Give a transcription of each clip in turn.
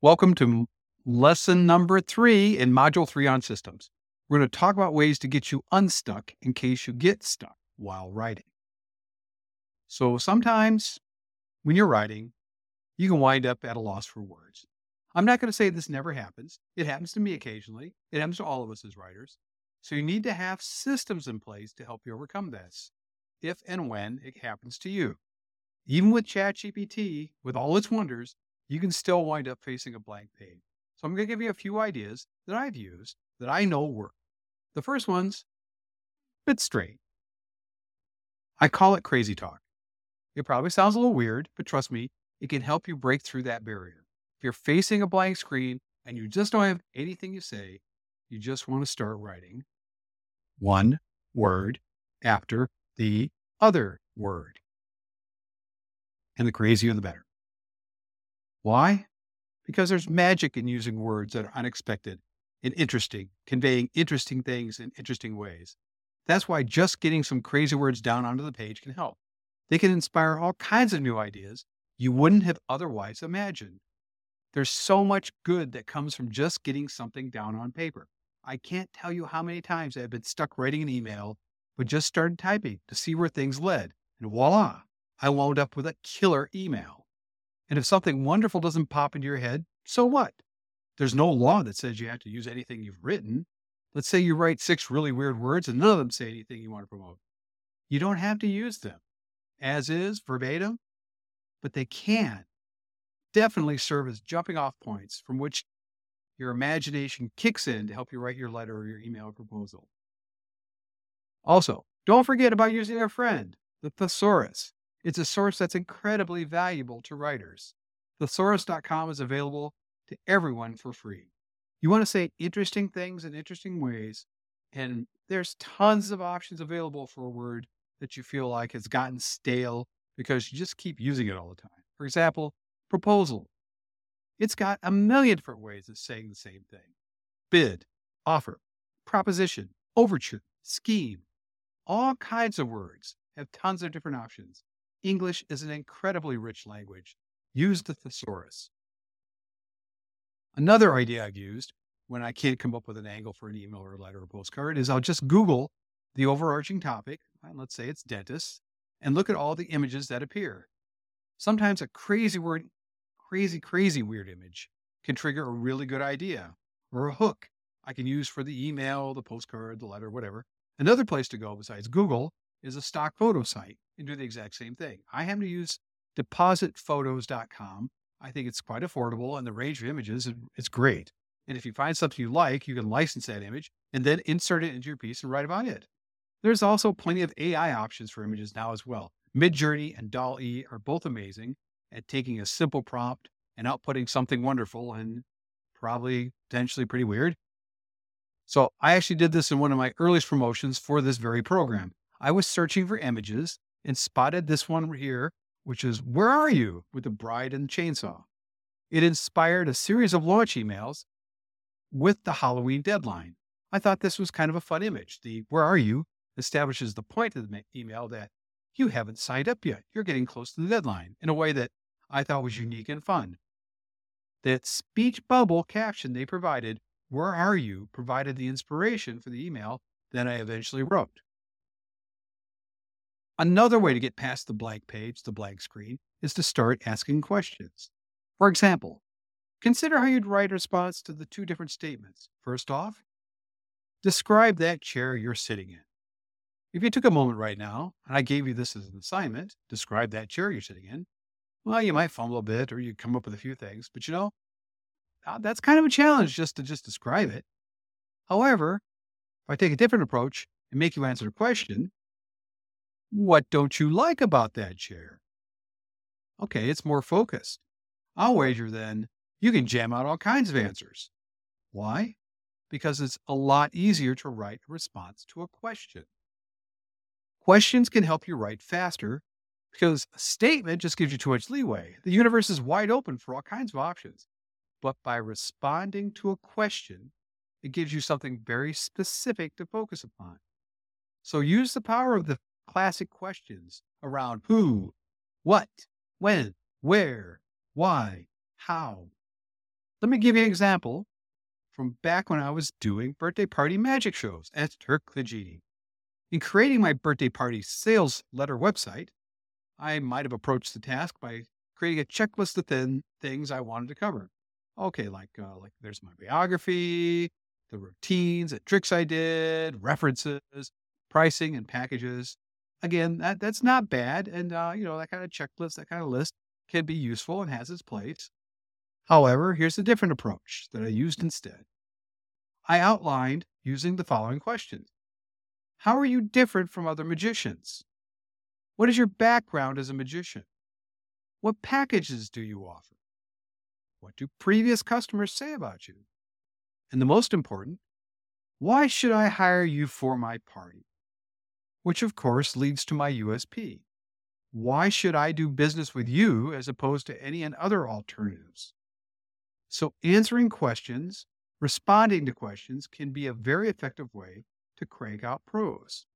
Welcome to lesson number 3 in module 3 on systems. We're going to talk about ways to get you unstuck in case you get stuck while writing. So sometimes when you're writing, you can wind up at a loss for words. I'm not going to say this never happens. It happens to me occasionally. It happens to all of us as writers. So you need to have systems in place to help you overcome this if and when it happens to you. Even with ChatGPT, with all its wonders, you can still wind up facing a blank page. So I'm going to give you a few ideas that I've used that I know work. The first one's bit straight. I call it crazy talk. It probably sounds a little weird, but trust me, it can help you break through that barrier. If you're facing a blank screen and you just don't have anything to say, you just want to start writing one word after the other word. And the crazier, the better. Why? Because there's magic in using words that are unexpected and interesting, conveying interesting things in interesting ways. That's why just getting some crazy words down onto the page can help. They can inspire all kinds of new ideas you wouldn't have otherwise imagined. There's so much good that comes from just getting something down on paper. I can't tell you how many times I've been stuck writing an email, but just started typing to see where things led. And voila, I wound up with a killer email. And if something wonderful doesn't pop into your head, so what? There's no law that says you have to use anything you've written. Let's say you write 6 really weird words and none of them say anything you want to promote. You don't have to use them as is, verbatim, but they can definitely serve as jumping off points from which your imagination kicks in to help you write your letter or your email proposal. Also, don't forget about using a friend, the thesaurus. It's a source that's incredibly valuable to writers. Thesaurus.com is available to everyone for free. You want to say interesting things in interesting ways, and there's tons of options available for a word that you feel like has gotten stale because you just keep using it all the time. For example, proposal. It's got a million different ways of saying the same thing. Bid, offer, proposition, overture, scheme. All kinds of words have tons of different options. English is an incredibly rich language. Use the thesaurus. Another idea I've used when I can't come up with an angle for an email or a letter or postcard is I'll just Google the overarching topic, let's say it's dentist, and look at all the images that appear. Sometimes a crazy weird image can trigger a really good idea or a hook I can use for the email, the postcard, the letter, whatever. Another place to go besides Google is a stock photo site and do the exact same thing. I happen to use depositphotos.com. I think it's quite affordable and the range of images is great. And if you find something you like, you can license that image and then insert it into your piece and write about it. There's also plenty of AI options for images now as well. Midjourney and DALL-E are both amazing at taking a simple prompt and outputting something wonderful and probably potentially pretty weird. So I actually did this in one of my earliest promotions for this very program. I was searching for images and spotted this one here, which is "Where are you?" with the bride and the chainsaw. It inspired a series of launch emails with the Halloween deadline. I thought this was kind of a fun image. The "Where are you?" establishes the point of the email that you haven't signed up yet. You're getting close to the deadline in a way that I thought was unique and fun. That speech bubble caption they provided, "Where are you?" provided the inspiration for the email that I eventually wrote. Another way to get past the blank page, the blank screen, is to start asking questions. For example, consider how you'd write a response to the 2 different statements. First off, describe that chair you're sitting in. If you took a moment right now, and I gave you this as an assignment, describe that chair you're sitting in, well, you might fumble a bit or you come up with a few things, but that's kind of a challenge just to describe it. However, if I take a different approach and make you answer the question, what don't you like about that chair? Okay, it's more focused. I'll wager then you can jam out all kinds of answers. Why? Because it's a lot easier to write a response to a question. Questions can help you write faster because a statement just gives you too much leeway. The universe is wide open for all kinds of options. But by responding to a question, it gives you something very specific to focus upon. So use the power of the classic questions around who, what, when, where, why, how. Let me give you an example from back when I was doing birthday party magic shows at Turk the Genie. In creating my birthday party sales letter website, I might have approached the task by creating a checklist of things I wanted to cover. Okay, like there's my biography, the routines and tricks I did, references, pricing and packages. Again, that's not bad, and that kind of checklist, that kind of list can be useful and has its place. However, here's a different approach that I used instead. I outlined using the following questions. How are you different from other magicians? What is your background as a magician? What packages do you offer? What do previous customers say about you? And the most important, why should I hire you for my party? Which of course leads to my USP. Why should I do business with you as opposed to any and other alternatives? So answering questions, responding to questions can be a very effective way to crank out pros.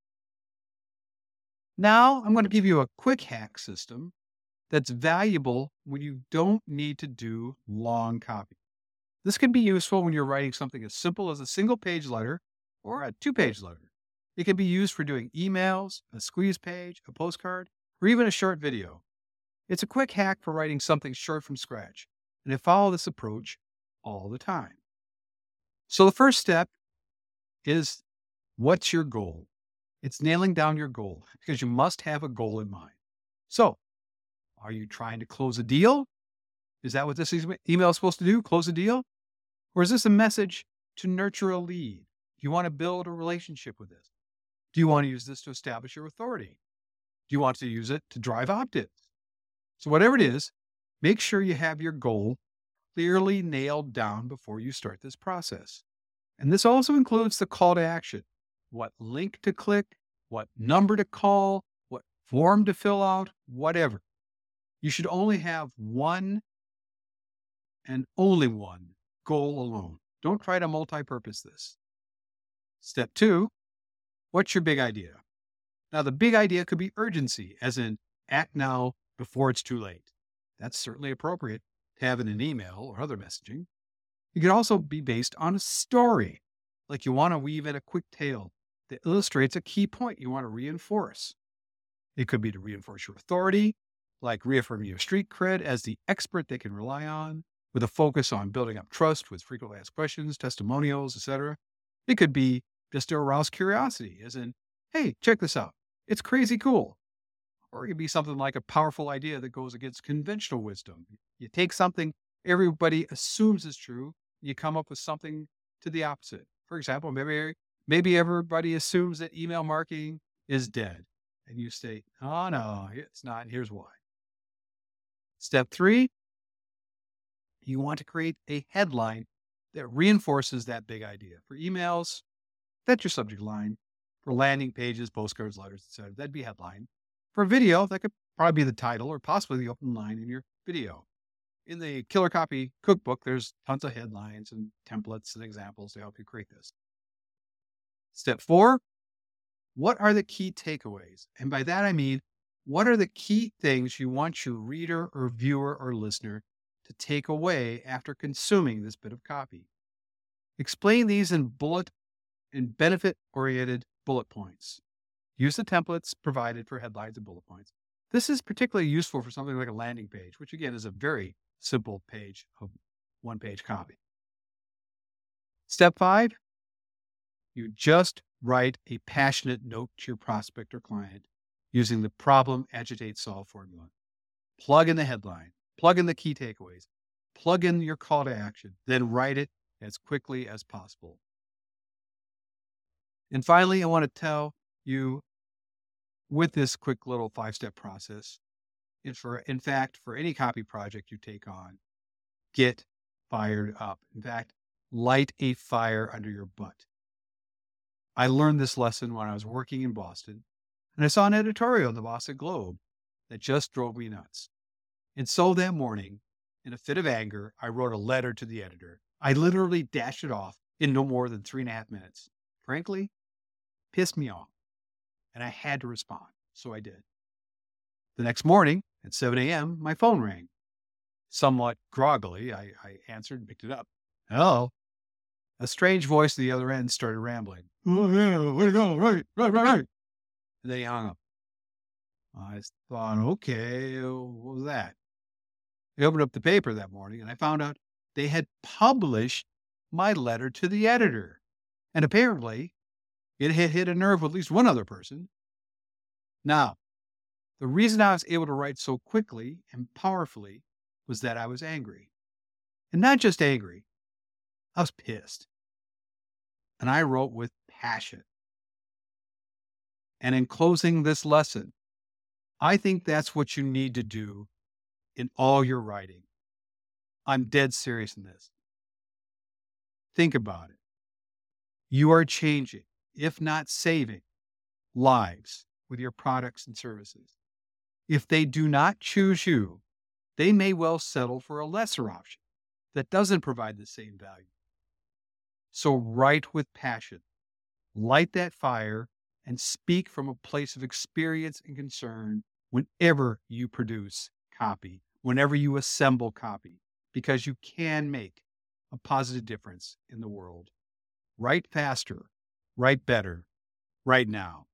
Now I'm going to give you a quick hack system that's valuable when you don't need to do long copy. This can be useful when you're writing something as simple as a single-page letter or a two-page letter. It can be used for doing emails, a squeeze page, a postcard, or even a short video. It's a quick hack for writing something short from scratch, and I follow this approach all the time. So the first step is, what's your goal? It's nailing down your goal because you must have a goal in mind. So, are you trying to close a deal? Is that what this email is supposed to do? Close a deal? Or is this a message to nurture a lead? Do you want to build a relationship with this? Do you want to use this to establish your authority? Do you want to use it to drive opt-ins? So whatever it is, make sure you have your goal clearly nailed down before you start this process. And this also includes the call to action. What link to click, what number to call, what form to fill out, whatever. You should only have one and only one goal alone. Don't try to multi-purpose this. Step 2, what's your big idea? Now, the big idea could be urgency, as in act now before it's too late. That's certainly appropriate to have in an email or other messaging. It could also be based on a story, like you want to weave in a quick tale that illustrates a key point you want to reinforce. It could be to reinforce your authority, like reaffirming your street cred as the expert they can rely on, with a focus on building up trust with frequently asked questions, testimonials, etc. It could be just to arouse curiosity, as in, hey, check this out. It's crazy cool. Or it could be something like a powerful idea that goes against conventional wisdom. You take something everybody assumes is true, you come up with something to the opposite. For example, maybe everybody assumes that email marketing is dead. And you say, oh, no, it's not. Here's why. Step 3, you want to create a headline that reinforces that big idea. For emails, that's your subject line. For landing pages, postcards, letters, etc., that'd be headline. For video, that could probably be the title or possibly the open line in your video. In the Killer Copy Cookbook, there's tons of headlines and templates and examples to help you create this. Step 4, what are the key takeaways? And by that, I mean, what are the key things you want your reader or viewer or listener to take away after consuming this bit of copy? Explain these in benefit-oriented bullet points. Use the templates provided for headlines and bullet points. This is particularly useful for something like a landing page, which again is a very simple page of one-page copy. Step 5, you just write a passionate note to your prospect or client using the problem, agitate, solve formula. Plug in the headline, plug in the key takeaways, plug in your call to action, then write it as quickly as possible. And finally, I want to tell you, with this quick little 5-step process, in fact, for any copy project you take on, get fired up. In fact, light a fire under your butt. I learned this lesson when I was working in Boston, and I saw an editorial in the Boston Globe that just drove me nuts. And so that morning, in a fit of anger, I wrote a letter to the editor. I literally dashed it off in no more than 3.5 minutes. Frankly, pissed me off, and I had to respond, so I did. The next morning at 7 a.m., my phone rang. Somewhat groggily, I answered and picked it up. Hello. A strange voice at the other end started rambling. Oh, yeah, way to go, right. And then he hung up. I thought, okay, what was that? I opened up the paper that morning and I found out they had published my letter to the editor. And apparently, it had hit a nerve with at least one other person. Now, the reason I was able to write so quickly and powerfully was that I was angry. And not just angry, I was pissed. And I wrote with passion. And in closing this lesson, I think that's what you need to do in all your writing. I'm dead serious in this. Think about it. You are changing, if not saving, lives with your products and services. If they do not choose you, they may well settle for a lesser option that doesn't provide the same value. So write with passion, light that fire, and speak from a place of experience and concern whenever you produce copy, whenever you assemble copy, because you can make a positive difference in the world. Write faster, write better, right now.